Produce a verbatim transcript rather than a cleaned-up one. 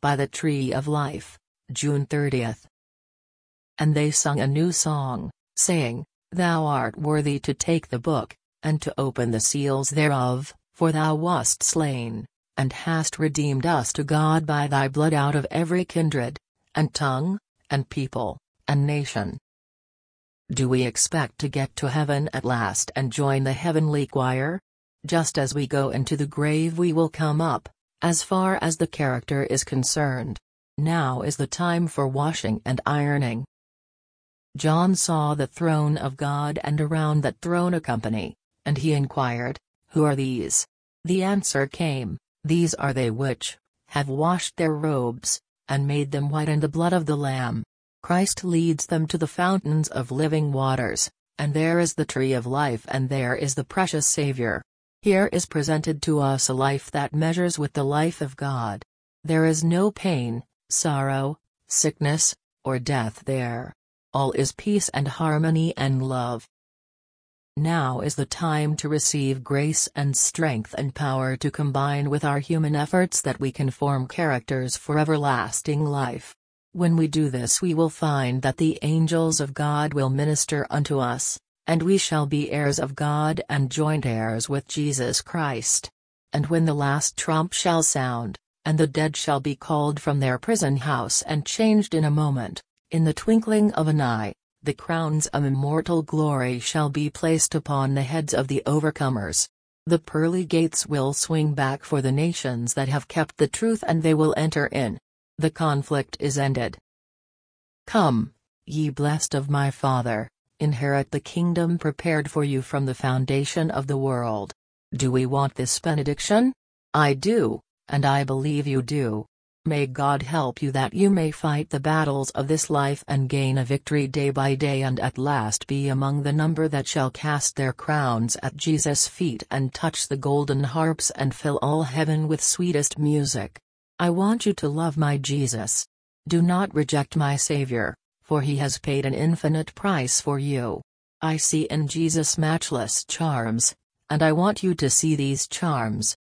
by the Tree of Life, June thirtieth. And they sung a new song, saying, Thou art worthy to take the book, and to open the seals thereof, for thou wast slain, and hast redeemed us to God by thy blood out of every kindred, and tongue, and people, and nation. Do we expect to get to heaven at last and join the heavenly choir? Just as we go into the grave we will come up, as far as the character is concerned. Now is the time for washing and ironing. John saw the throne of God and around that throne a company, and he inquired, Who are these? The answer came, These are they which have washed their robes, and made them white in the blood of the Lamb. Christ leads them to the fountains of living waters, and there is the tree of life and there is the precious Savior. Here is presented to us a life that measures with the life of God. There is no pain, sorrow, sickness, or death there. All is peace and harmony and love. Now is the time to receive grace and strength and power to combine with our human efforts that we can form characters for everlasting life. When we do this we will find that the angels of God will minister unto us, and we shall be heirs of God and joint heirs with Jesus Christ. And when the last trump shall sound, and the dead shall be called from their prison house and changed in a moment, in the twinkling of an eye, the crowns of immortal glory shall be placed upon the heads of the overcomers. The pearly gates will swing back for the nations that have kept the truth and they will enter in. The conflict is ended. Come, ye blessed of my Father, inherit the kingdom prepared for you from the foundation of the world. Do we want this benediction? I do, and I believe you do. May God help you that you may fight the battles of this life and gain a victory day by day and at last be among the number that shall cast their crowns at Jesus' feet and touch the golden harps and fill all heaven with sweetest music. I want you to love my Jesus. Do not reject my Savior, for he has paid an infinite price for you. I see in Jesus matchless charms, and I want you to see these charms.